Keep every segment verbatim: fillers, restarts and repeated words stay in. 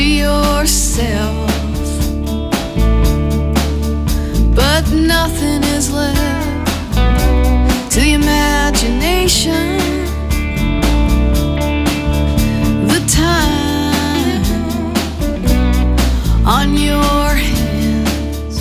yourself, but nothing is left to the imagination. The time on your hands.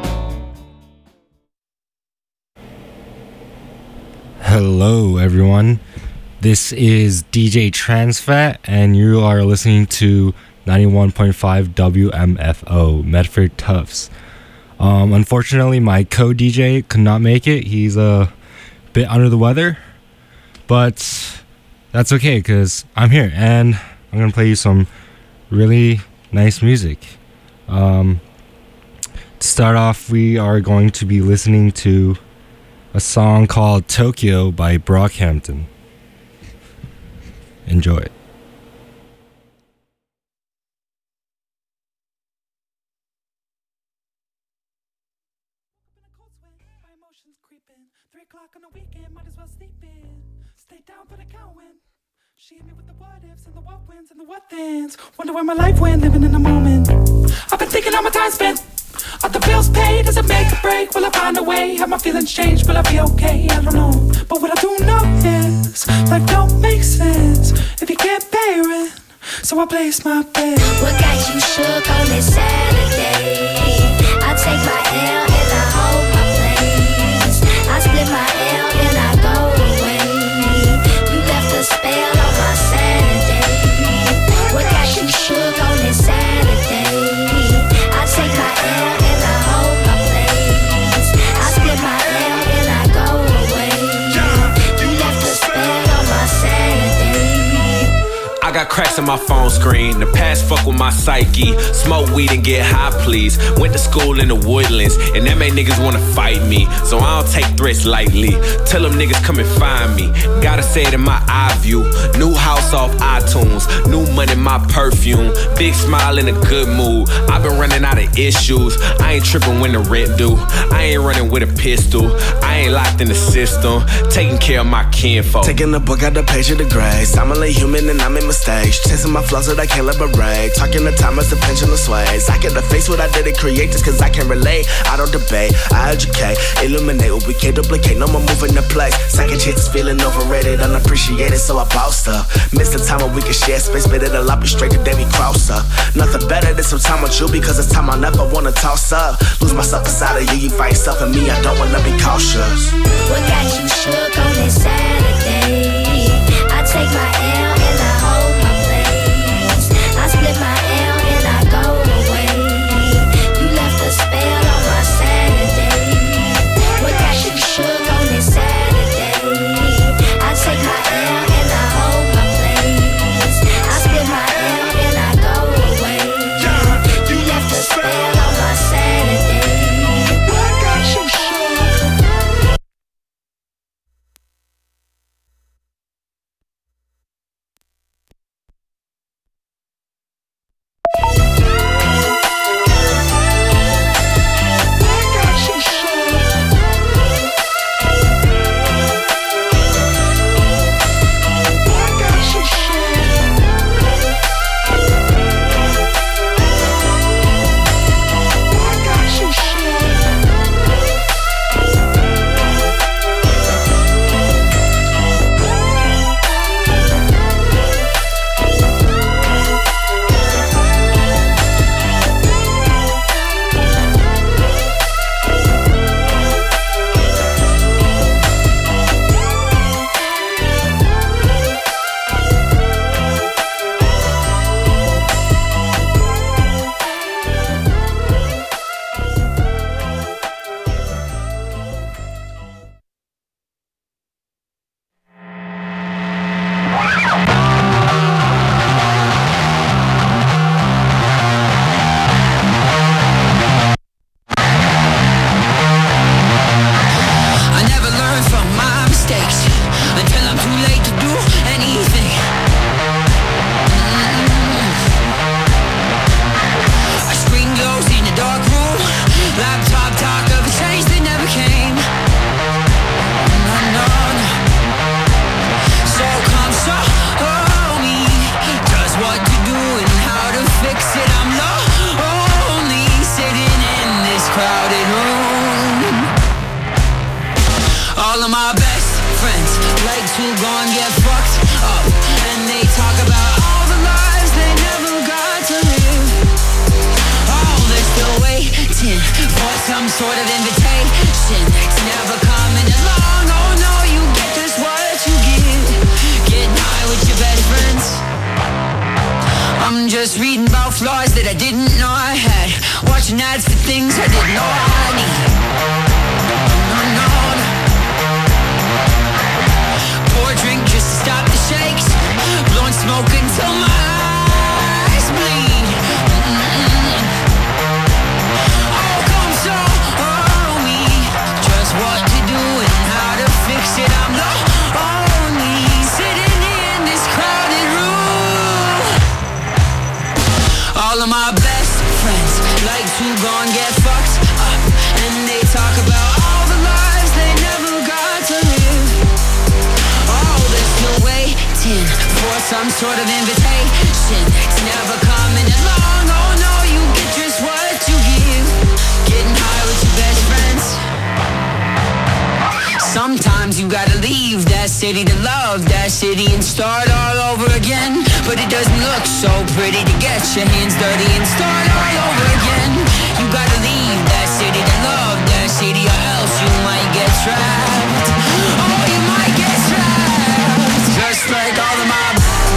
Hello everyone, this is D J Transfat and you are listening to ninety-one point five W M F O, Medford Tufts. Um, unfortunately, my co-D J could not make it. He's a bit under the weather, but that's okay because I'm here and I'm going to play you some really nice music. Um, to start off, we are going to be listening to a song called Tokyo by Brockhampton. Enjoy it. Three o'clock on the weekend, might as well sleep in. Stay down for the count win. She hit me with the what ifs and the what wins and the what thens. Wonder where my life went, living in the moment. I've been thinking how my time spent. Are the bills paid? Does it make a break? Will I find a way? Have my feelings changed? Will I be okay? I don't know. But what I do know is life don't make sense if you can't pay rent. So I place my bet. What got you shook on this Saturday? I take my L and I hold my place. I split my L and I go away. You left a spell on my Saturday. What got you shook on this Saturday? I take my L and I hold my place. I split my L and I go away. You left a spell on my Saturday. I got cracks in my phone screen. The past fuck with my psyche. Smoke weed and get high, please. Went to school in the woodlands, and that made niggas wanna fight me. So I don't take threats lightly. Tell them niggas come and find me. Gotta say it in my eye view. New house off iTunes. New money, my perfume. Big smile in a good mood. I've been running out of issues. I ain't tripping when the rent due. I ain't running with a pistol. I ain't locked in the system. Taking care of my kinfolk. Taking the book out the page of the grace. I'm only human and I'm in mistakes. Chasing my flaws that I can't liberate. Talking the time as the pendulum sways. I can't face what I didn't create just cause I can relate. I don't debate, I educate. Illuminate what we can't duplicate. No more moving the place. Second chances feeling overrated, unappreciated, so I bossed up. Missed the time when we could share space, but it'll all be straight the day we cross up. Nothing better than some time with you because it's time I never wanna toss up. Lose myself inside of you, you find yourself in me, I don't wanna be cautious. What got you shook on this Saturday? I take my L and I hold my place. I split my L and I go away. You left a spell on my Saturday. What got you shook on this Saturday? I take my L and I hold my place. I split my L and I go away. You left a spell on my Saturday. What got you shook? sort of invitation that's never coming along. Oh no, you get just what you give. Getting high with your best friends. I'm just reading about flaws that I didn't know I had. Watching ads for things I didn't know I need. No, no. Pour a drink just to stop the shakes. Blowing smoke until my eyes bleed. Mm-mm. Oh, come show me just what to do and how to fix it. I'm lonely, sitting in this crowded room. All of my best friends like to go and get fucked up, and they talk about all the lives they never got to live. Oh, they're still waiting for some sort of invitation. It's never coming along. Oh no, you get just what you give. Getting high with your best friends. Sometimes you gotta leave that city to love that city and start all over again. But it doesn't look so pretty to get your hands dirty and start all over again. You gotta leave that city to love that city, or else you might get trapped. Oh, you might get trapped. Just like all of my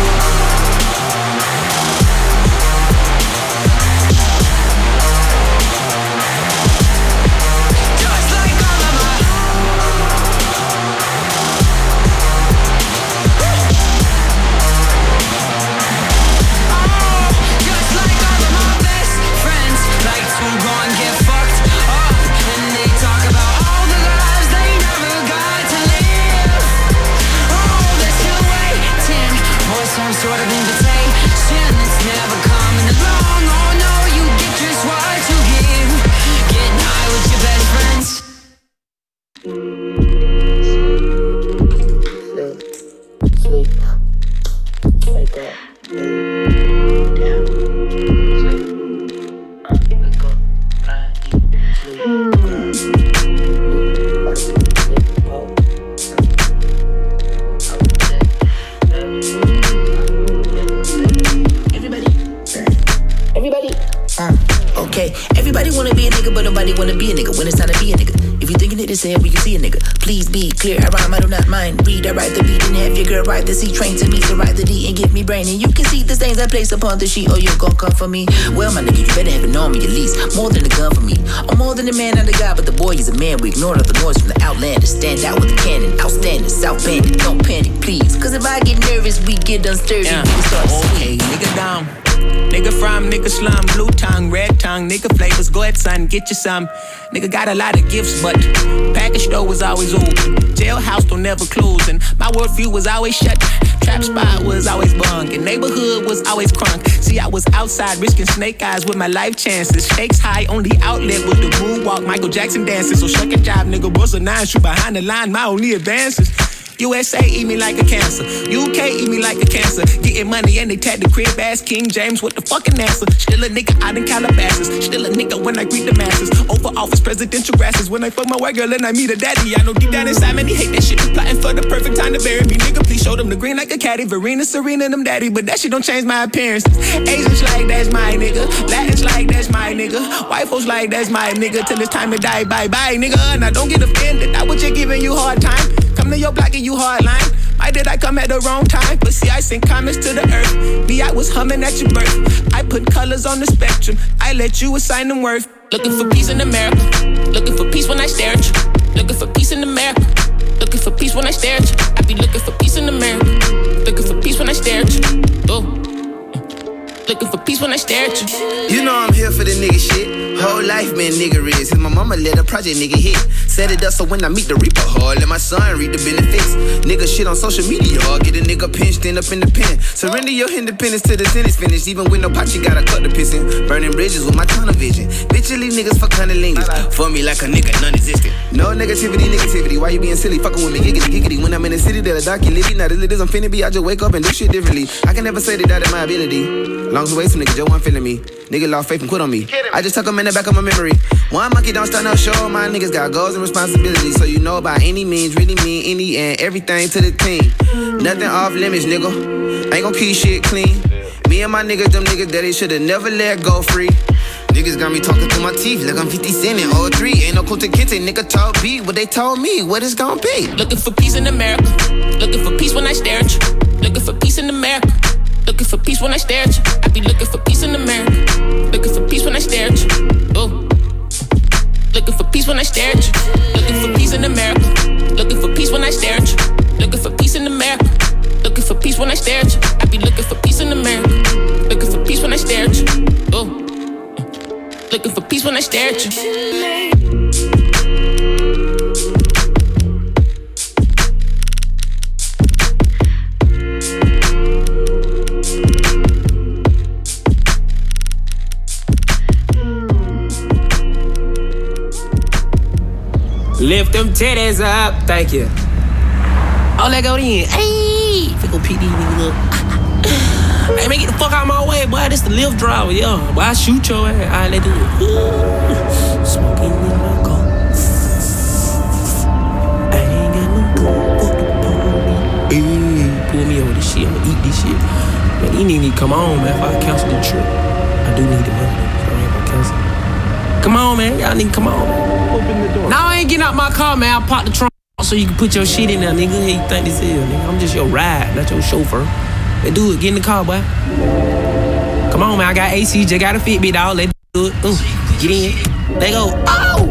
sort of invitation that's never coming along. Oh no, you get just what you give. Getting high with your best friends. Sleep, sleep, wake up, down, sleep, up, wake up, right, sleep, sleep, oh. Everybody, uh, okay. Everybody wanna be a nigga, but nobody wanna be a nigga when it's time to be a nigga. If you thinking it is here, we can see a nigga. Please be clear, I rhyme, I do not mind. Read, I write the beat and have your girl write the C. Train to me, so write the D and give me brain. And you can see the stains I place upon the sheet. Oh, you gon' come for me? Well, my nigga, you better have it on me at least. More than a gun for me. I'm more than a man, not a guy, but the boy is a man. We ignore all the noise from the outlander. Stand out with the cannon, outstanding, South Bandit. Don't panic, please. Cause if I get nervous, we get unsturdy. Yeah. We can start to okay, nigga down. Nigga from, nigga slum, blue tongue, red tongue, nigga flavors, go ahead son, get you some. Nigga got a lot of gifts, but package store was always open. Jailhouse don't never close, and my worldview was always shut. Trap spot was always bunk, and neighborhood was always crunk. See, I was outside risking snake eyes with my life chances. Stakes high, only outlet was the moonwalk, Michael Jackson dancing. So shuck and jive, nigga, was a nine, shoot behind the line, my only advances. U S A eat me like a cancer. U K eat me like a cancer. Getting money and they tag the crib ass King James with the fucking answer. Still a nigga out in Calabasas. Still a nigga when I greet the masses. Over office presidential grasses. When I fuck my white girl and I meet her daddy. I know deep down inside man he hate that shit. Plotting for the perfect time to bury me. Nigga please show them the green like a caddy. Verena, Serena, them daddy. But that shit don't change my appearance. Asians like that's my nigga. Latins like that's my nigga. White folks like that's my nigga. Till it's time to die, bye bye nigga. Now don't get offended. I was just giving you hard time. Come to your block and you hardline. Why did I come at the wrong time? But see, I sent comments to the earth. Me, I was humming at your birth. I put colors on the spectrum. I let you assign them worth. Looking for peace in America. Looking for peace when I stare at you. Looking for peace in America. Looking for peace when I stare at you. I be looking for peace in America. Looking for peace when I stare at you. Oh. Looking for peace when I stare at you. You know I'm here for the nigga shit. Whole life been nigga is. Since my mama let a project nigga hit. Set it up so when I meet the reaper hard, let my son reap the benefits. Nigga shit on social media hard. Get a nigga pinched, end up in the pen. Surrender your independence till the sentence finished. Even with no pot, you gotta cut the pissin'. Burning bridges with my tunnel vision. Bitchily niggas fuck cunnilingus. For me like a nigga non-existent. No negativity, negativity. Why you being silly? Fuckin' with me, giggity, giggity. When I'm in the city, that a dark you litty. Not as lit as I'm finna be. I just wake up and do shit differently. I can never say that that is my ability. Long as way some nigga just wasn't feeling me. Nigga lost faith and quit on me. I just tuck them in the back of my memory. One monkey don't start no show. My niggas got goals and responsibilities. So you know by any means, really mean any and everything to the team. Nothing off limits, nigga. Ain't gon' keep shit clean. Me and my niggas, them niggas that they should've never let go free. Niggas got me talking through my teeth like I'm fifty cent in oh three. Ain't no Kunta Kinte, nigga talk beat. What they told me, what it's gon' be. Looking for peace in America. Looking for peace when I stare at you. Looking for peace in America. Looking for peace when I stare at you. I be looking for peace in America. Looking for peace when I stare at you. Oh. Looking for peace when I stare at you. Looking for peace in America. Looking for peace when I stare at you. Looking for peace in America. Looking for peace when I stare at you. I be looking for peace in America. Looking for peace when I stare at you. Oh. Looking for peace when I stare at you. Lift them titties up, thank you. Oh, let go in. Hey, Fickle P D, nigga, look. Hey, man, get the fuck out of my way, boy. This the lift driver, yo. Boy, I shoot your ass. All right, let's do it. Smoking in my car. I ain't got no gun. Fuck the police. Hey, pull me over this shit. I'ma eat this shit. Man, you need to come on, man. If I cancel the trip, I do need the money. So I ain't gonna cancel. Come on, man. Y'all need to come on, man. Open the door. Now I ain't getting out my car, man. I'll pop the trunk so you can put your shit in there, nigga. Hey, you think this is, nigga? I'm just your ride, not your chauffeur. Let's do it. Get in the car, boy. Come on, man. I got A C. Just got a Fitbit, dog. Let's do it. Ooh, get in. Let go. Oh!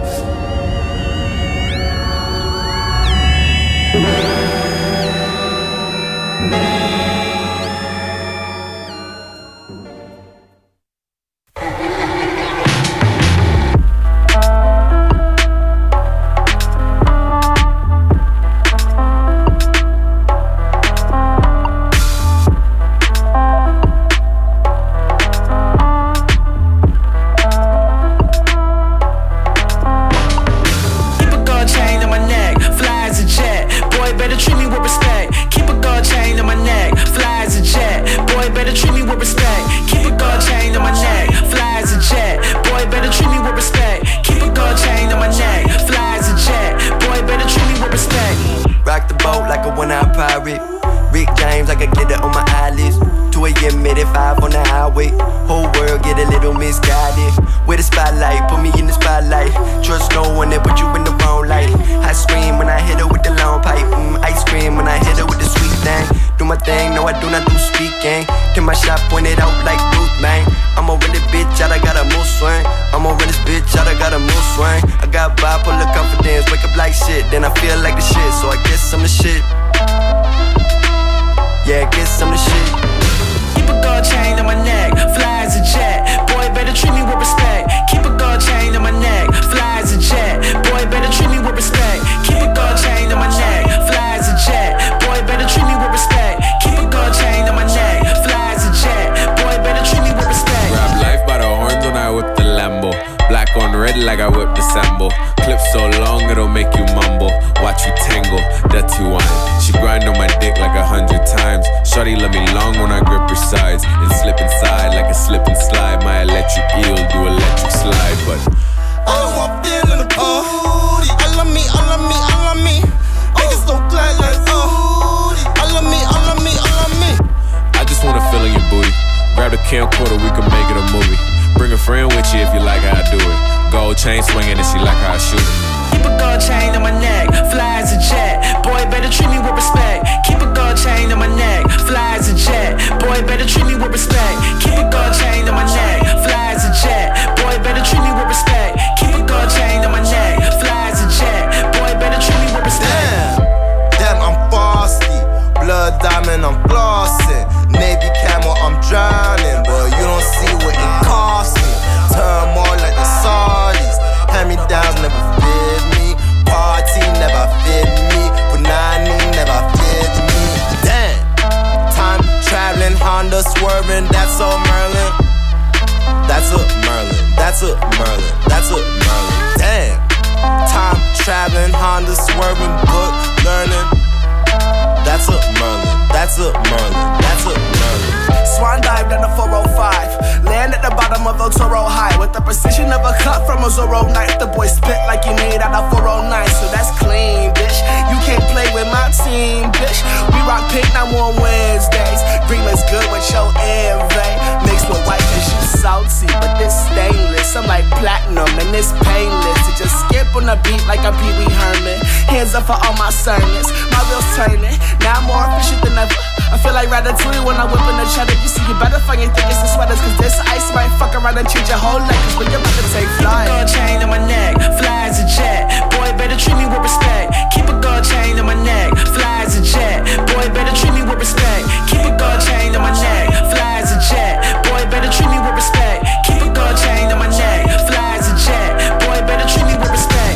Green looks good with your envy. Mixed with white cause you salty, but this stainless. Yes, I'm like platinum, and it's painless to just skip on the beat like I'm Pee Wee Herman. Hands up for all my sermons, my wheels turning. Now I'm more efficient than ever. I feel like Ratatouille when I'm whipping the cheddar. You see, you better find your thickest and sweaters, cause this ice might fuck around and treat your whole neck. Cause when you're about to take flight, keep a gold chain on my neck, fly as a jet. Boy, better treat me with respect. Keep a gold chain on my neck, fly as a jet. Boy, better treat me with respect. Keep a gold chain on my neck, fly as a jet. Boy, better treat me with respect. Keep a gold chain on my neck, fly as a jet. Boy, better treat me with respect.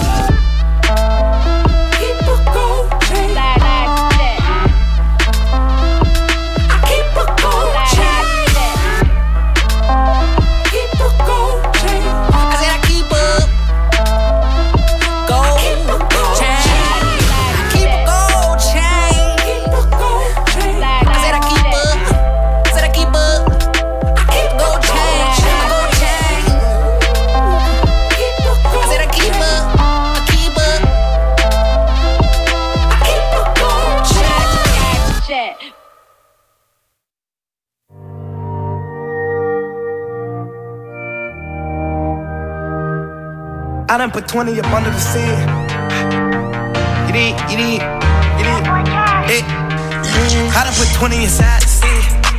Keep a gold chain. I done put twenty up under the sin. You did, you did, you did. It. I done put twenty inside the sin.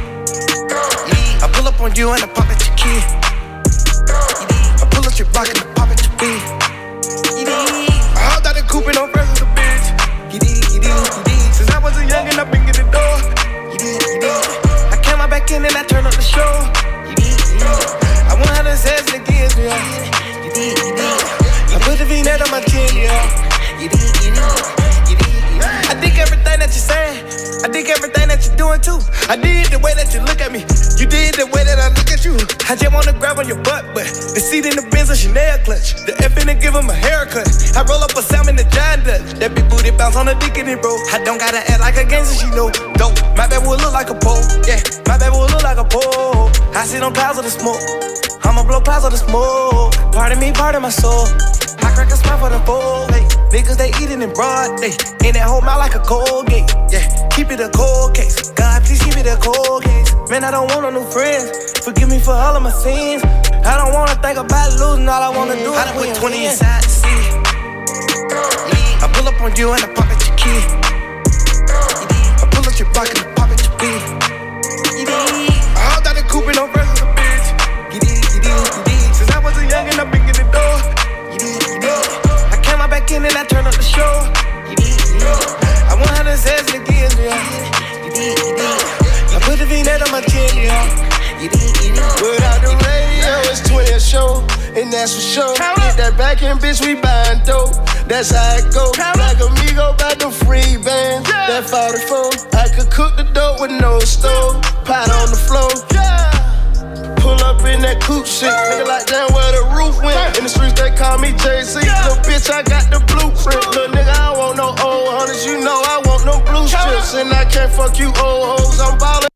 I pull up on you and I pop at your kid. I pull up your block and I pop at your bed. I hopped out the coupe and no presents a bitch. You did, you did, you did. Since I was a youngin', I've been getting the door. You did, you did. I came out back in and I turned up the show. You did, you did. I want how to say it again, yeah. You did, you did. I put the V-net on my chin, yeah. You did, you did, you did, you did. I dig everything that you're saying. I dig everything that you're doing too. I did the way that you look at me. You did the way that I look at you. I just wanna grab on your butt, but the seat in the Benz a Chanel clutch. The F in and give him a haircut. I roll up a salmon and John Dutch. That big booty bounce on the dick in it, bro. I don't gotta act like a gangster, she know. Dope. My baby will look like a pole. Yeah, my baby will look like a pole. I sit on clouds of the smoke. I'ma blow clouds of the smoke. Pardon me, pardon my soul. I crack a smile for the fold, hey. Niggas, they eatin' in broad day. In that whole mouth like a cold gate, yeah. Keep it a cold case. God, please keep it a cold case. Man, I don't want no new friends. Forgive me for all of my sins. I don't wanna think about losing. All I wanna do is I done put twenty inside the seat. I pull up on you and I pop at your kid. I pull up your block and I pop at your bed. I hopped out the coupe and no presents a bitch. You did, you did, you did. Since I was a youngin', I've been getting the door. You did, you did. I came out back in and I turned up the show. You did, you did. I want how to say it again, yeah. You did, you did. I put the V-net on my chin, yeah. You did, you did. Without the radio, it's twenty a show, and that's for sure. Get that back end, bitch, we buying dope. That's how it go. Like amigo, back to free bands. That forty-four. I could cook the dope with no stove. Pot on the floor. Pull up in that coupe shit. Nigga like damn where the roof went. In the streets they call me Jay-Z. Little bitch, I got the blueprint. Little nigga, I want no old hundreds. You know I want no blue strips. And I can't fuck you old hoes. I'm ballin'.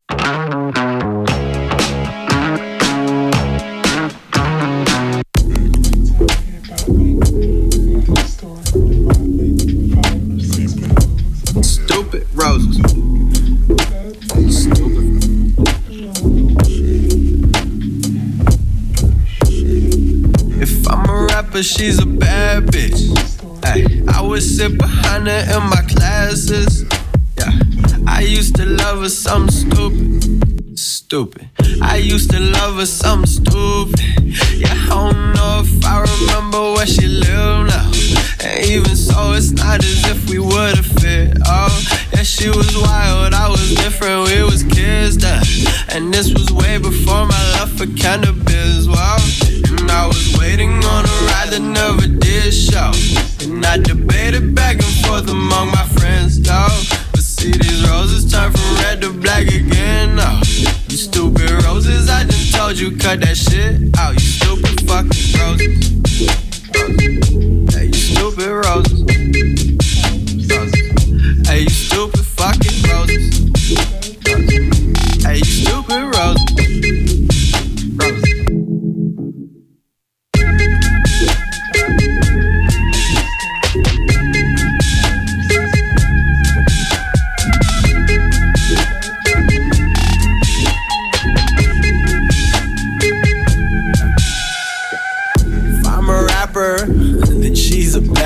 Stupid roses. Stupid. If I'm a rapper, she's a bad bitch. Ay, I would sit behind her in my classes. Yeah, I used to love her something stupid. Stupid. I used to love her something stupid. Yeah, I don't know if I remember where she lived now. And even so, it's not as if we would've fit. Oh, yeah, she was wild, I was different, we was kids then. And this was way before my love for cannabis, wow. And I was waiting on a ride that never did show. And I debated back and forth among my friends, dog. But see, these roses turn from red to black again, now. You stupid roses, I just told you, cut that shit out. You stupid fucking roses. Hey, you stupid roses. Roses. Hey, you stupid fucking roses. Roses. Hey, you stupid roses. Roses.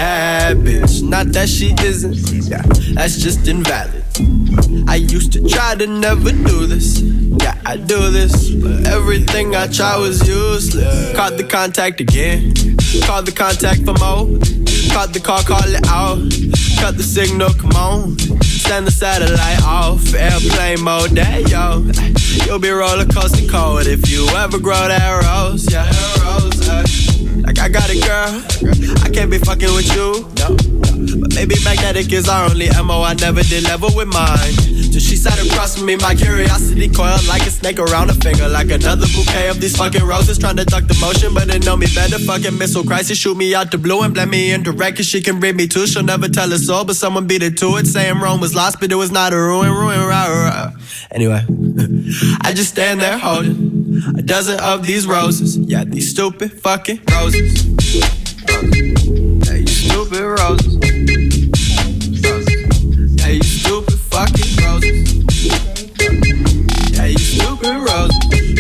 bad bitch. Not that she isn't, yeah, that's just invalid. I used to try to never do this, yeah, I do this, but everything I tried was useless. Caught the contact again, called the contact for more. Caught the call, call it out. Cut the signal, come on. Send the satellite off, airplane mode, there yo. You'll be roller coaster cold if you ever grow that rose, yeah. Rose, uh. Like I got it, girl, I can't be fucking with you, no. But maybe magnetic is our only M O. I never did level with mine. Till she sat across from me, my curiosity coiled like a snake around a finger. Like another bouquet of these fucking roses, trying to duck the motion, but they know me better. Fucking missile crisis, shoot me out the blue and blend me indirect, cause she can read me too. She'll never tell her soul, but someone beat it to it. Saying Rome was lost, but it was not a ruin, ruin, rah, rah. Anyway, I just stand there holding a dozen of these roses. Yeah, these stupid fucking roses. Yeah, you stupid roses. Yeah, you stupid fucking roses. Yeah, you stupid roses.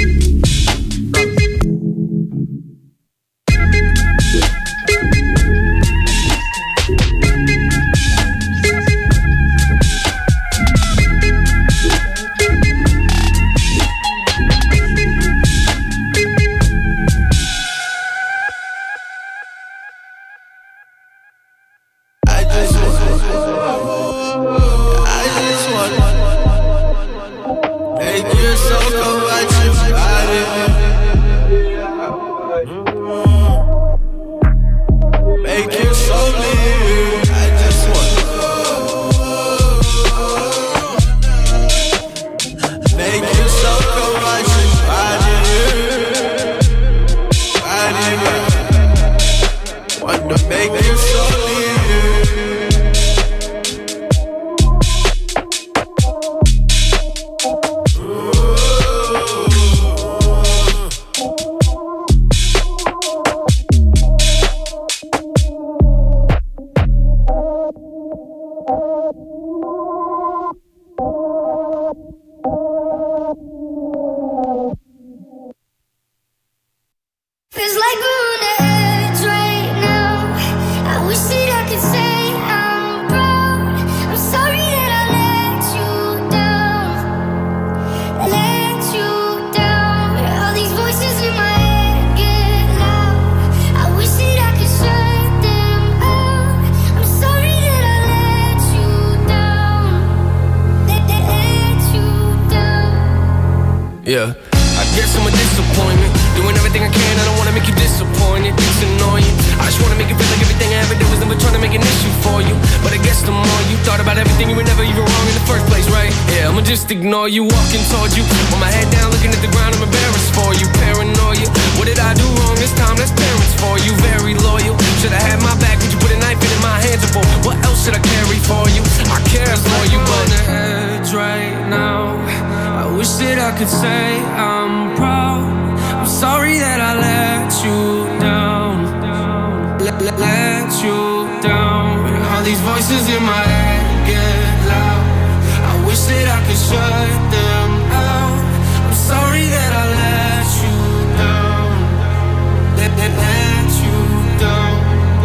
Yeah, I guess I'm a disappointment. Doing everything I can, I don't wanna make you disappointed. It's annoying. I just wanna make it feel like everything I ever did was never trying to make an issue for you. But I guess the more you thought about everything, you were never even wrong in the first place, right? Yeah, I'ma just ignore you, walking towards you, with my head down, looking at the ground. I'm embarrassed for you, paranoia. What did I do wrong this time? That's parents for you, very loyal. Should I have my back? Would you put a knife in my hands? Or what else should I carry for you? I care for you, but on the edge right now. I wish that I could say I'm proud. I'm sorry that I let you down. Let, let, let you down. All these voices in my head get loud. I wish that I could shut them out. I'm sorry that I let you down. Let, let, let you down.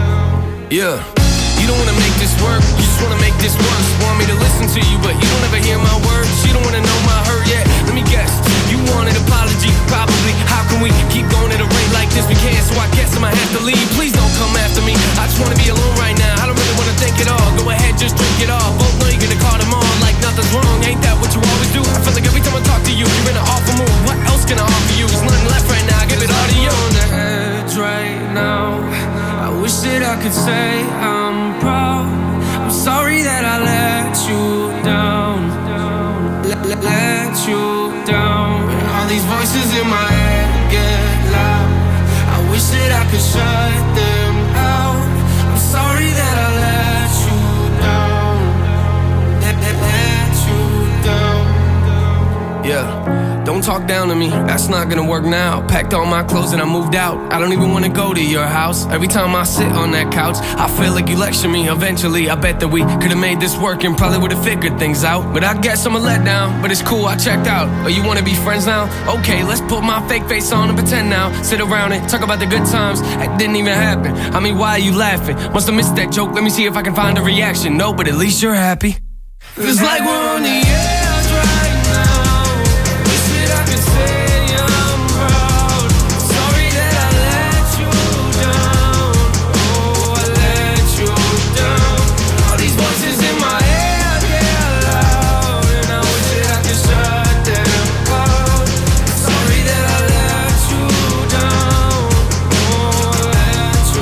Yeah. You don't wanna make this work, you just wanna make this worse. Want me to listen to you, but you don't ever hear my words. You don't wanna know my hurt yet. Let me guess, you want an apology, probably. How can we keep going at a rate like this? We can't, so I guess I might have to leave. Please don't come after me, I just wanna be alone right now. I don't really wanna think at all, go ahead, just drink it all. Both know you're gonna call them on like nothing's wrong. Ain't that what you always do? I feel like every time I talk to you, you're in an awful mood. What else can I offer you? There's nothing left right now, I give it all to you. On the edge right now, I wish that I could say I'm proud. I'm sorry that I let you down. Let, let, let you down. All these voices in my head get loud. I wish that I could shut them out. I'm sorry that I let you down. Let, let, let you down. Yeah. Don't talk down to me, that's not gonna work now. Packed all my clothes and I moved out. I don't even wanna go to your house. Every time I sit on that couch, I feel like you lecture me. Eventually, I bet that we could've made this work and probably would've figured things out. But I guess I'm a letdown, but it's cool, I checked out. Oh, you wanna be friends now? Okay, let's put my fake face on and pretend now. Sit around and talk about the good times that didn't even happen. I mean, why are you laughing? Must've missed that joke, let me see if I can find a reaction. No, but at least you're happy. Feels like we're on the edge right now. Wish that I could say I'm proud. Sorry that I let you down. Oh, I let you down. All these voices in my head get loud, and I wish that I could shut them out. Sorry that I let you down. Oh, I let you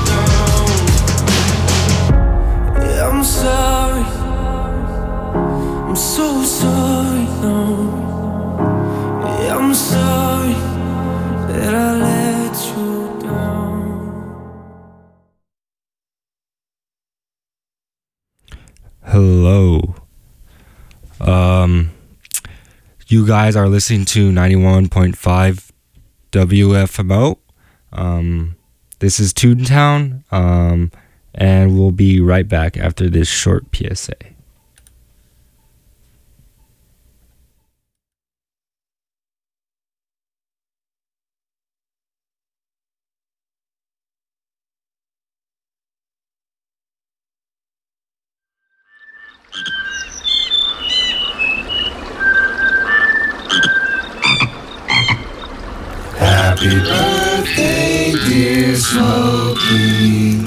down. Yeah, I'm sorry. I'm so sorry, no. Yeah, I'm sorry that I let you down. Hello. Um, you guys are listening to ninety-one point five W F M O. Um, this is Toontown, um, and we'll be right back after this short P S A. Happy birthday, dear Smokey.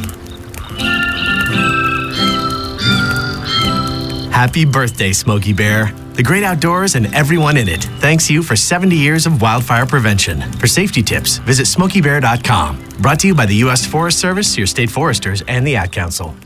Happy birthday, Smokey Bear. The great outdoors and everyone in it thanks you for seventy years of wildfire prevention. For safety tips, visit smokey bear dot com. Brought to you by the U S Forest Service, your state foresters, and the Ad Council.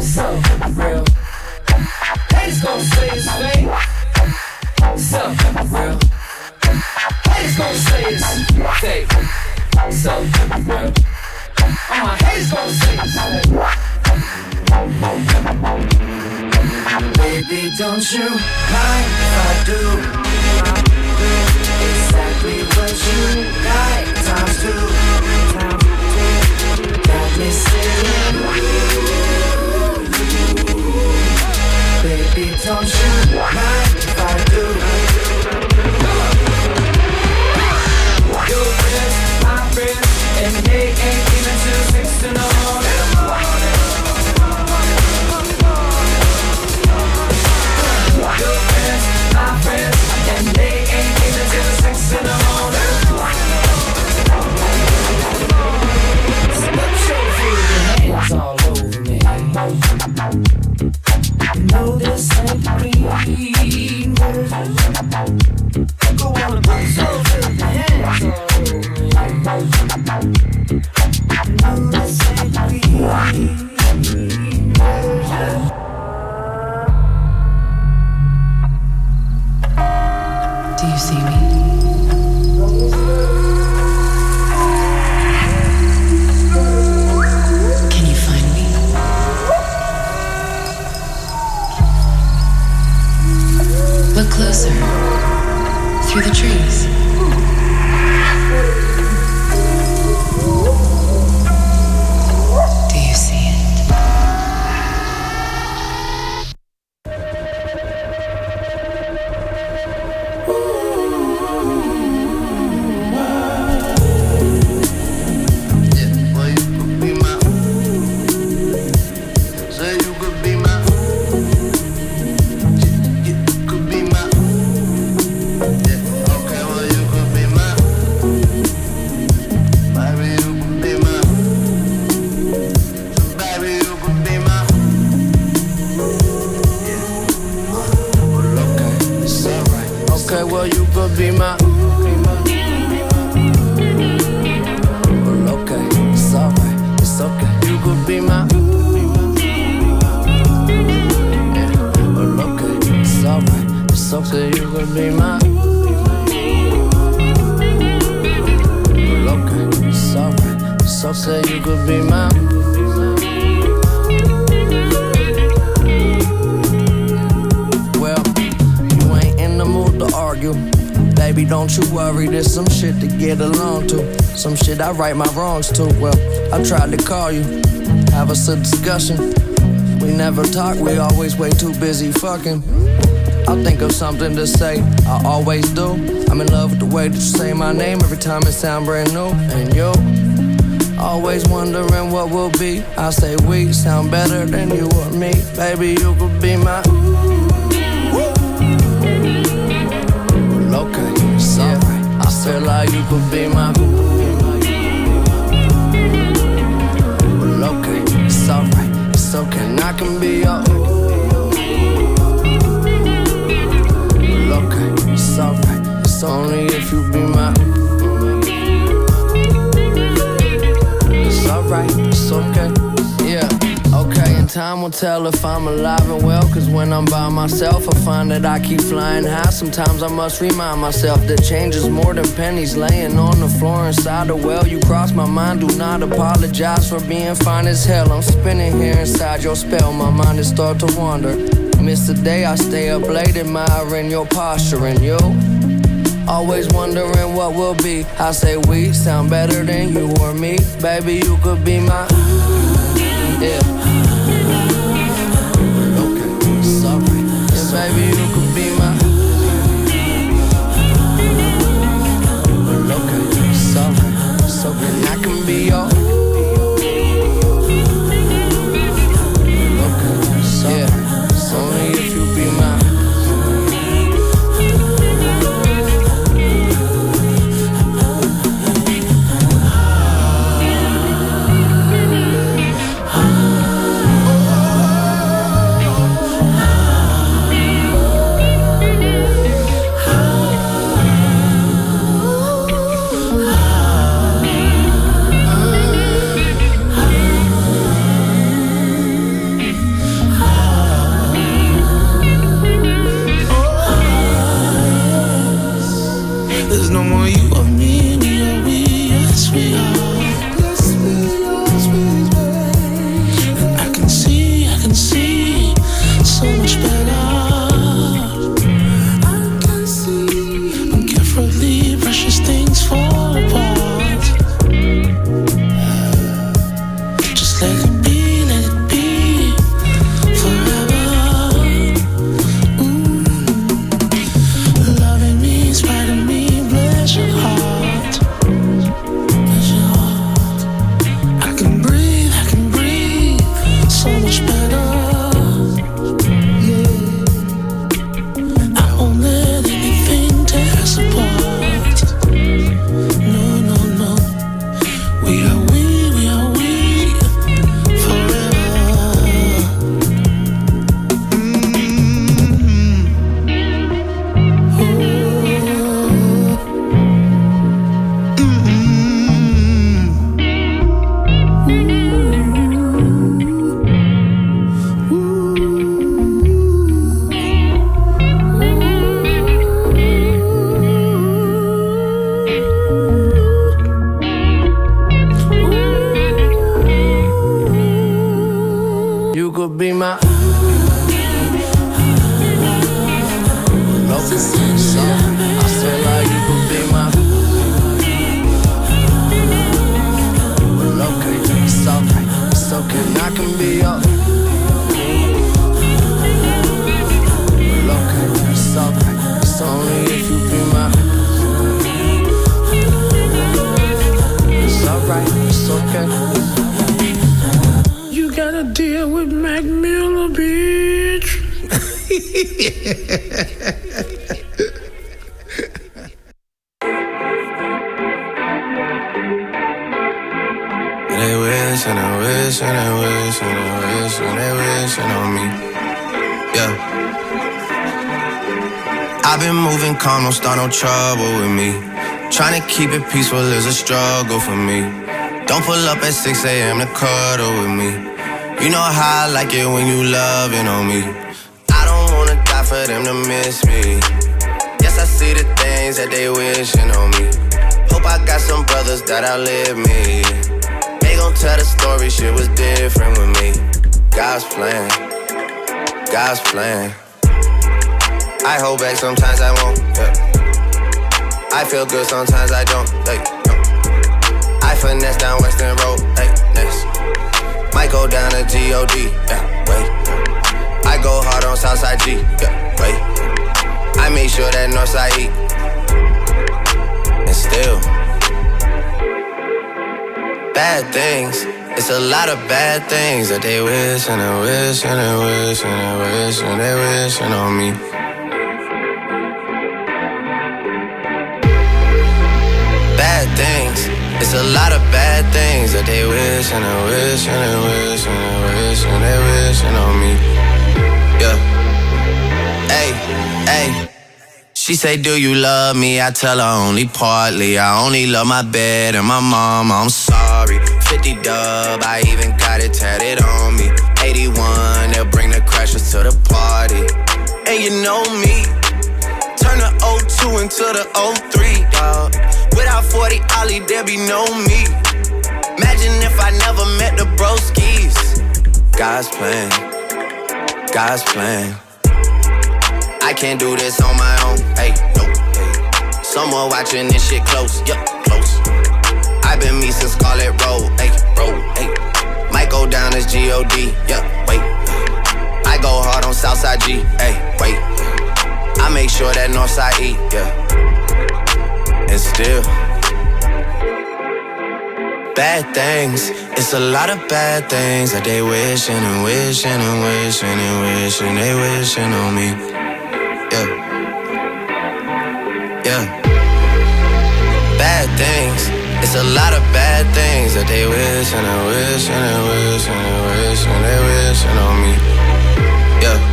So real. Haters gon' say it's fake. So real. Haters gon' say it's fake. So real. All my haters gon' say it's fake. Baby, don't you mind if I do exactly what you like times two? Got me singing. Baby, don't you mind if I do? Your friends, my friends, and they ain't even till six in the morning. Your friends, my friends, and they ain't even till six in the morning. Step show for your hands all over me. You know this ain't the green version. Go on and put some of your hands all over me. You know this ain't the green version. Do you see me? Can you find me? Look closer. Through the trees. Do you see it? Okay, well you could be my. Well, okay, it's alright, it's okay. You could be my. Yeah, well, okay, it's alright, it's okay. You could be my. Well, okay, it's alright, it's okay. You could be my. Argue. Baby, don't you worry, there's some shit to get along to. Some shit I right my wrongs to. Well, I tried to call you, have us a discussion. We never talk, we always way too busy fucking. I'll think of something to say, I always do. I'm in love with the way that you say my name every time it sound brand new. And you, always wondering what will be. I say we sound better than you or me. Baby, you could be my. Okay, it's alright. I feel like you could be my. Well, okay, it's alright. It's okay, and I can be your. Well, okay, it's alright. It's only if you be my. It's alright, it's okay. Yeah. Okay, and time will tell if I'm alive and well. Cause when I'm by myself, I find that I keep flying high. Sometimes I must remind myself that change is more than pennies laying on the floor inside the well. You cross my mind, do not apologize for being fine as hell. I'm spinning here inside your spell, my mind is start to wander. Miss the day I stay up late admiring your posture. And you, always wondering what will be. I say we sound better than you or me. Baby, you could be my. Yeah. Okay, it's alright. Yeah, baby, you could be my. Well, okay, it's alright. It's okay, and I can be your. Okay, it's alright. It's only if you be mine. could be my local song. I feel like you could be my local. It's okay, it's okay, I can be your local. It's okay, it's only if you be my. It's alright, it's okay. You gotta deal with Mac Miller, bitch. They wish and they wish and they wish and they wish and they wishing on me. Yeah. I've been moving calm, don't start no trouble with me. Trying to keep it peaceful is a struggle for me. Don't pull up at six a.m. to cuddle with me. You know how I like it when you loving on me. I don't wanna die for them to miss me. Yes, I see the things that they wishing on me. Hope I got some brothers that outlive me. They gon' tell the story, shit was different with me. God's plan, God's plan. I hold back, sometimes I won't, yeah. I feel good, sometimes I don't, like, no. I finesse down Western Road, like, next. Might go down to G O D, yeah, wait. I go hard on Southside G, yeah, wait. I make sure that Northside eat. And still bad things, it's a lot of bad things that they wish and they wish and they wish and they wish and they wishing on me. Bad things, it's a lot of bad things that they wish and they wish and they wish and they wish and they wishing on me. Yeah. Hey, hey. She say, do you love me? I tell her only partly. I only love my bed and my mom, I'm sorry. fifty dub, I even got it tatted on me. eighty-one, they'll bring the crashers to the party. And you know me, turn the oh two into the oh three, dawg. Without forty Ollie, there be no me. Imagine if I never met the broskies. God's plan, God's plan. I can't do this on my own, hey, no, hey. Someone watching this shit close, yeah, close. I've been me since Scarlet Road, hey, road, hey. Might go down as G O D, yeah, wait. I go hard on Southside G, hey, wait. I make sure that Northside eat, yeah. And still bad things, it's a lot of bad things that they wishing and wishing and wishing and wishing they wishing on me. Yeah, yeah. Bad things, it's a lot of bad things that they wish and they wish and they wish and they wish and they wishing on me. Yeah.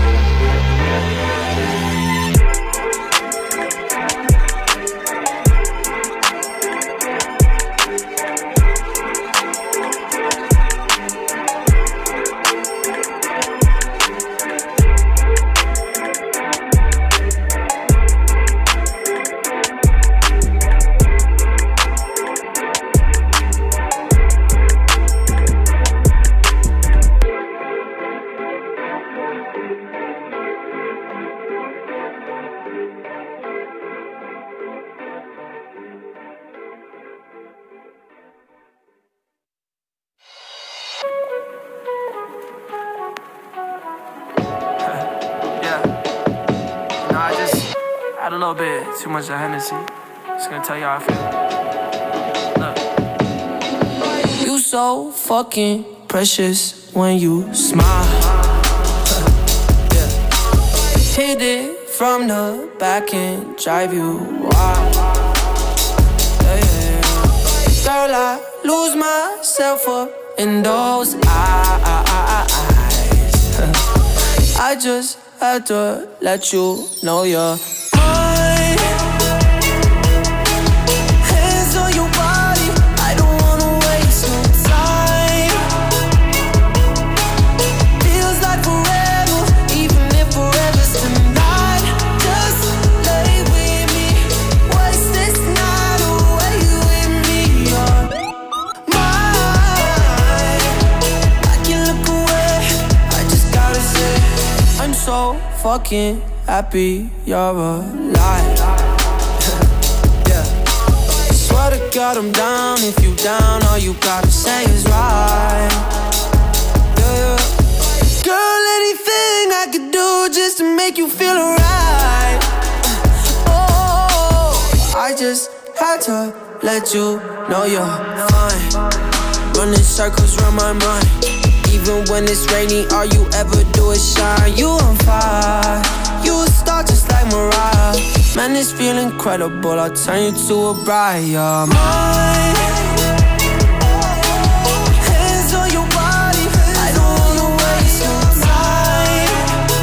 A little bit too much of Hennessy. Just gonna tell you how I feel. Look. You so fucking precious when you smile. Yeah. Hit it from the back and drive you wild. Yeah, yeah. Girl, I lose myself up in those eyes. I just had to let you know you're I just so fucking happy you're alive. Yeah. Swear to God I'm down. If you down, all you gotta say is right. Yeah. Girl, anything I could do just to make you feel alright. Oh, I just had to let you know you're fine. Running circles around my mind. Even when it's rainy, all you ever do is shine. You on fire, you a star just like Mariah. Man, this feel incredible, I'll turn you to a bride. You're mine. Hands on your body, I don't wanna waste no time.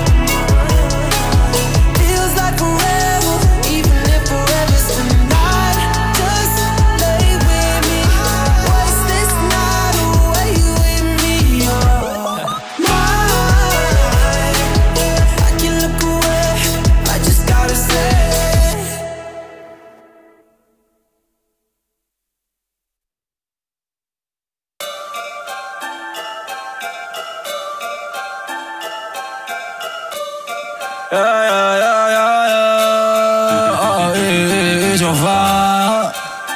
Feels like forever, even if forever's tonight. Just lay with me, waste this night away with me. You're mine. I can look away, I just gotta say. Yeah, yeah, yeah, yeah, yeah. Oh, it's your vibe.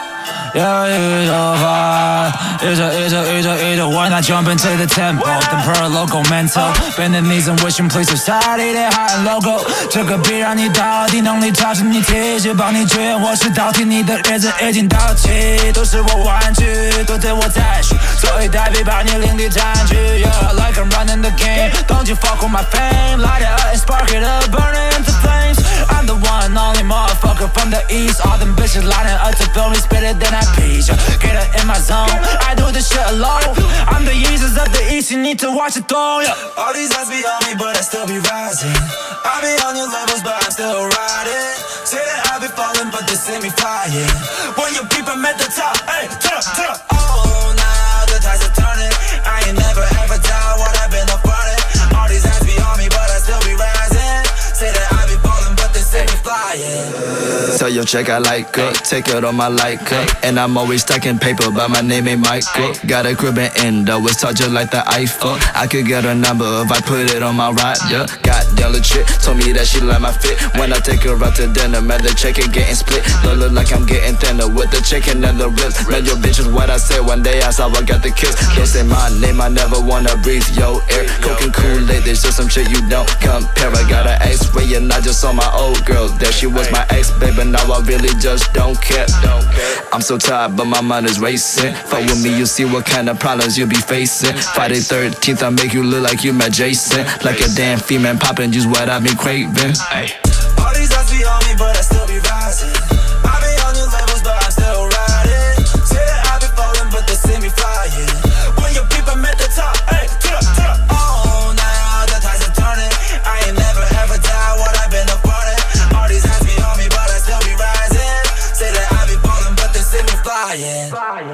Yeah, it's your vibe. It's a, it's a, it's a, it's a. Why not jump into the tempo? Then per local mental. Bend the knees and wishing please society的 high logo。这个币让你到底能力超是你体系，帮你绝我是倒替你的日子已经到期，都是我玩具，都对我赞许，所以代币把你领地占据。Yeah, like I'm running the game. Don't you fuck with my fame? Light it up and spark it up, burn it into flames. I'm the one and only motherfucker from the east. All them bitches lining up to feel me, spit it then I peach. Get it in my zone. I do this shit alone. I'm the Jesus of the east. You need to watch it though. Yeah. All these eyes be on me, but I still be rising. I be on your levels, but I'm still riding. Say that I be falling, but they see me flying. When you peep, I'm at the top. Hey, turn up, turn up. Oh, now the tides are turning. I ain't never ever doubt what I've been up running. All these eyes be on me, but I still be rising. Say that I be falling, but they see me flying. Tell your chick I like her, take it on my like her. And I'm always stacking paper, but my name ain't Michael. Got a crib in Indo, it's tall just like the Eiffel. I could get a number if I put it on my rider. Goddamn the chick, told me that she like my fit. When I take her out to dinner, man, the chicken getting split. Don't look like I'm getting thinner with the chicken and the ribs. Man, your bitch is what I said one day, I saw I got the kiss. Don't say my name, I never wanna breathe your air. Coke and Kool-Aid, there's just some shit you don't compare. I got an X-ray and I just saw my old girl there. She was my ex, baby, now I really just don't care. I'm so tired, but my mind is racing. Fuck with me, you see what kind of problems you be facing. Friday thirteenth, I make you look like you met Jason. Like a damn female poppin', just what I been craving. All these eyes be on me, but I still be rising. I be on your levels, but I'm still riding. Say that I be falling, but they see me flying. When you peep, I'm at the top. Hey, turn up, turn up. Oh, now the tides are turning. I ain't never ever doubt what I've been up running. All these eyes be on me, but I still be rising. Say that I be falling, but they see me flying.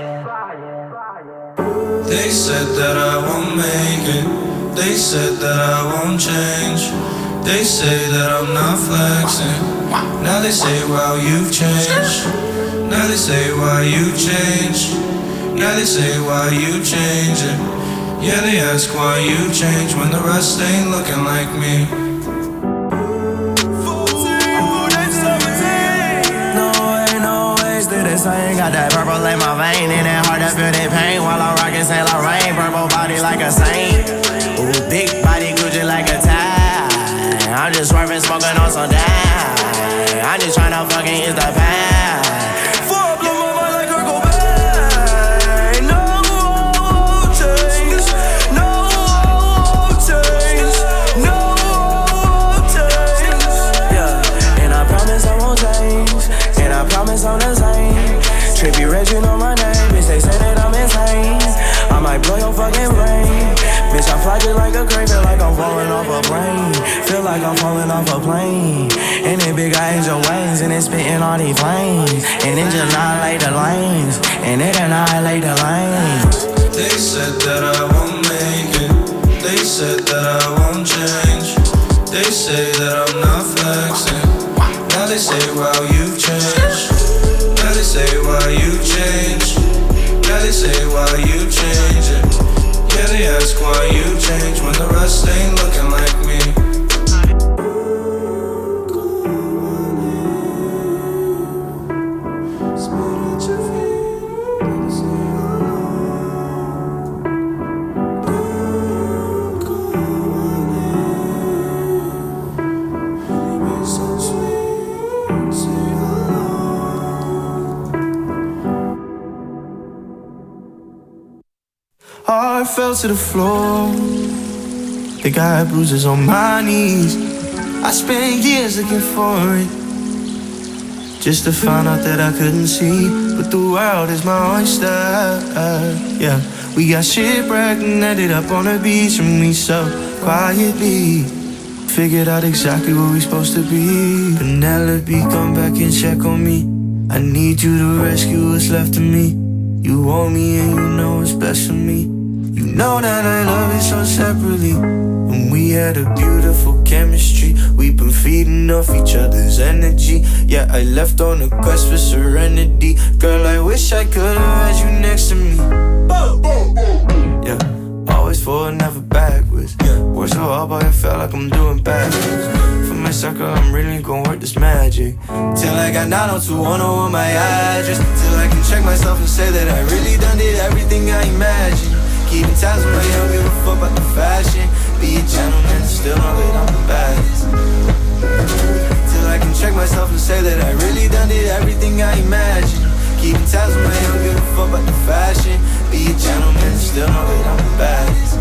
They said that I won't make it. They said that I won't change. They say that I'm not flexing. Now they say, wow, you've changed. Now they say, why you changed. Now they say, why you changing. Yeah, they ask why you changed when the rest ain't looking like me. This I ain't got that purple in my vein, and it hard to feel that pain while I'm rockin' Saint Laurent. Purple body like a saint, ooh, big body Gucci like a tie. I'm just swerving, smoking on some dime. I'm just tryna fucking ease the pain. Full blow my mind like Kurt Cobain. No change, no change, no change. Yeah, and I promise I won't change, and I promise I'm the same. Trippy Reggie know my name, bitch, they say that I'm insane. I might blow your fucking brain. Bitch, I fly just like a crane, feel like I'm falling off a plane. Feel like I'm falling off a plane. And it big got angel wings, and it's spitting all these flames. And it just annihilate the lanes, and it annihilate the lanes. They said that I won't make it. They said that I won't change. They say that I'm not flexing. Now they say, wow, you've changed. Now they say why you change. Now they say why you changing. Yeah, they ask why you change when the rest ain't looking like me. fell to the floor. Think I had bruises on my knees. I spent years looking for it, just to find out that I couldn't see. But the world is my oyster, yeah. We got shipwrecked and ended up on the beach, and we so quietly figured out exactly where we supposed to be. Penelope, come back and check on me. I need you to rescue what's left of me. You want me and you know what's best for me. You know that I love it so separately. And we had a beautiful chemistry. We've been feeding off each other's energy. Yeah, I left on a quest for serenity. Girl, I wish I could've had you next to me. Yeah, always forward, never backwards. Worked so hard, but I felt like I'm doing backwards. For my circle, I'm really gon' work this magic. Till I got nine oh two one oh on my address. Till I can check myself and say that I really done did everything I imagined. Keeping tabs on my young, give a fuck about the fashion. Be a gentleman, still know that I'm the baddest. Till I can check myself and say that I really done did everything I imagined. Keeping tabs on my young, give a fuck about the fashion. Be a gentleman, still know that I'm the baddest.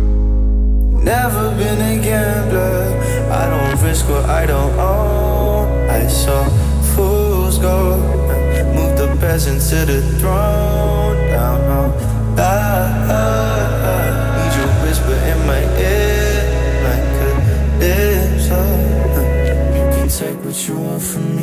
Never been a gambler, I don't risk what I don't own. I saw fools go, move the peasants to the throne. Down on I, I, I need your whisper in my ear, like a lips. You can take what you want from me.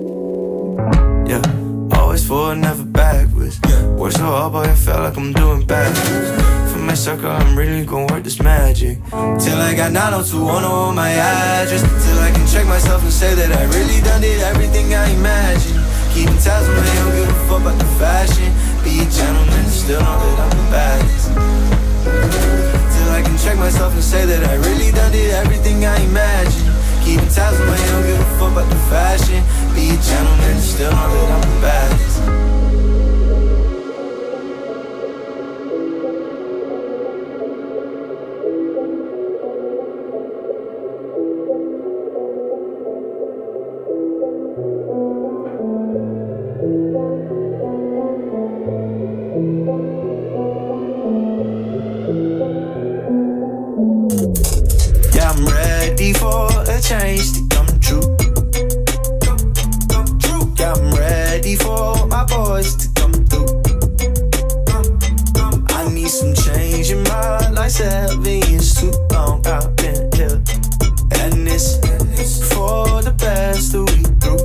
Yeah, always forward, never backwards. Worked so hard, but I felt like I'm doing backwards. For my circle, I'm really gon' work this magic. Till I got nine oh two one oh on my address. Till I can check myself and say that I really done did everything I imagined. Keeping tabs on my young, give a fuck about the fashion. Be a gentleman, still know that I'm the baddest. Till I can check myself and say that I really done did everything I imagined. Keeping tabs on my young, give a fuck about the fashion. Be a gentleman, still know that I'm the baddest. For a change to come true. Yeah, I'm ready for my boys to come through. I need some change in my life. Seven years too long I've been here, and it's for the best that we through.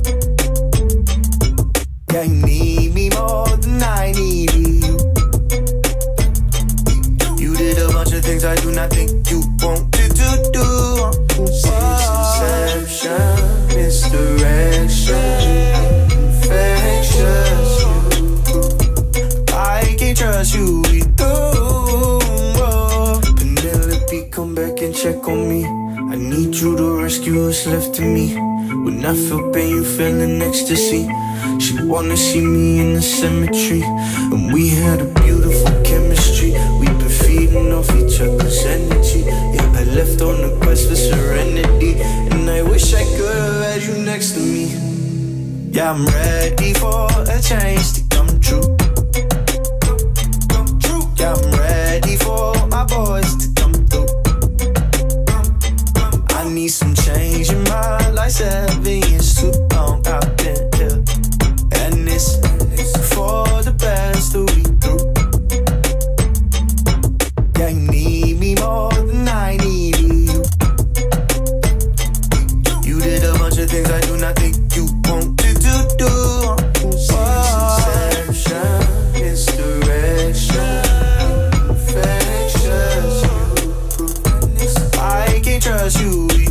Yeah, you need me more than I need you. You did a bunch of things I do not think you want to do. do. Misconception, misdirection, infectious. I can't trust you either. Penelope, come back and check on me. I need you to rescue what's left of me. When I feel pain, you feeling ecstasy. She wanna see me in the cemetery, and we had a beautiful chemistry. We've been feeding off each other's energy. Yeah, I left on a quest for serenity, and I wish I could have had you next to me. Yeah, I'm ready for a change to come true. Yeah, I'm ready for my boys to come through. I need some change in my life. Seven years too long I've been here, and it's for the best that we through. Yeah, you need me more than I need you. You did a bunch of things I do not think you want to do. do. Misconception, misdirection, infectious. I can't trust you either.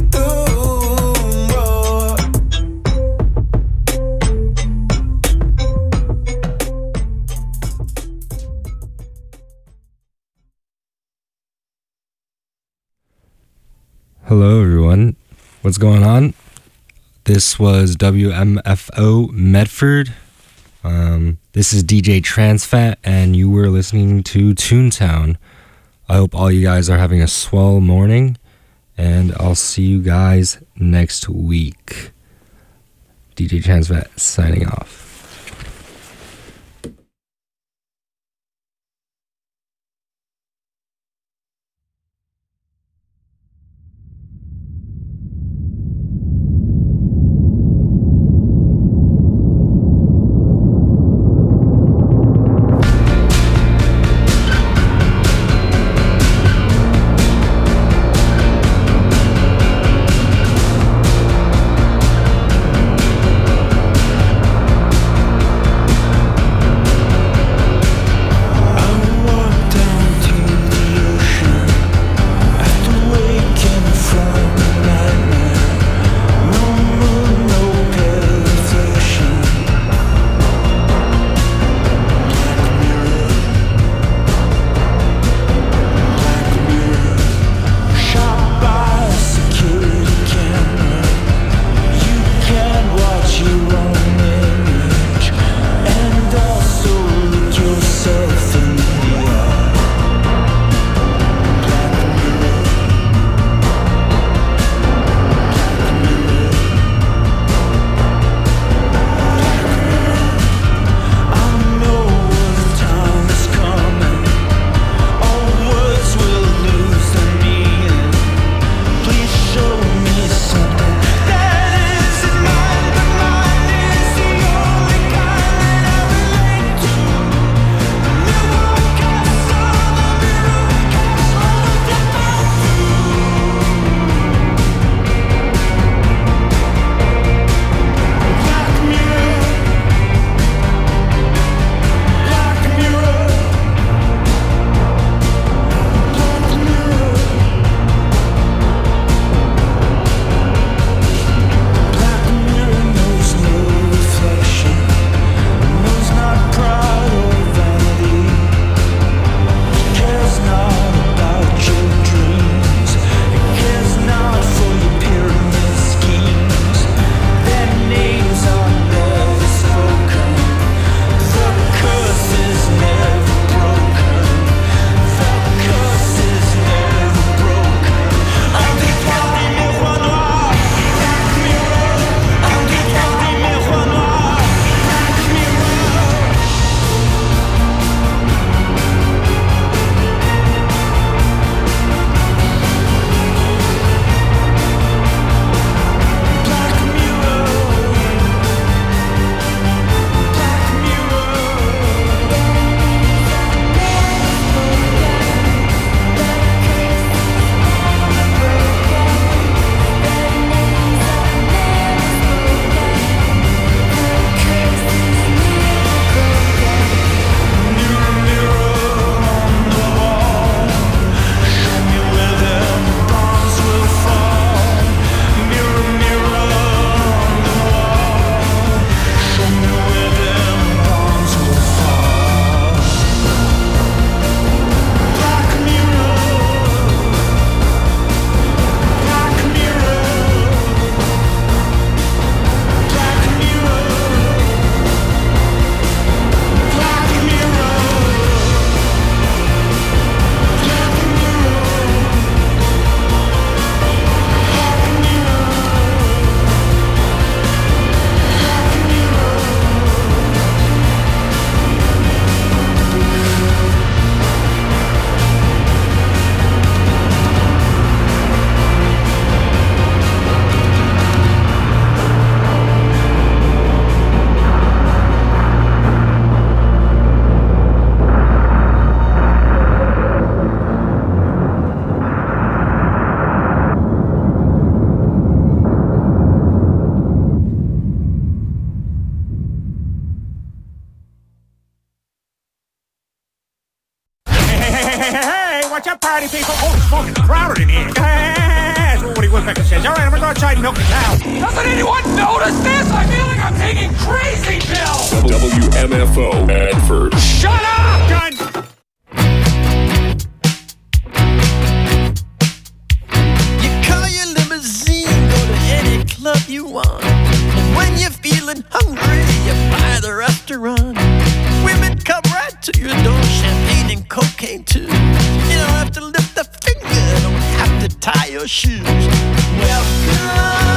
Hello, everyone. What's going on? This was W M F O Medford. Um, this is D J Transfat, and you were listening to Toontown. I hope all you guys are having a swell morning, and I'll see you guys next week. D J Transfat signing off. party people. Oh, it's fucking crowded in here. That's what Woody Woodpecker says. All right, I'm gonna go outside and milk the cow. Doesn't anyone notice this? I feel like I'm taking crazy pills. W M F O advert. Shut up, gun. You call your limousine, go to any club you want. And when you're feeling hungry, you buy the restaurant. Women come right to your door, champagne and cocaine too. You don't have to lift a finger, don't have to tie your shoes. Welcome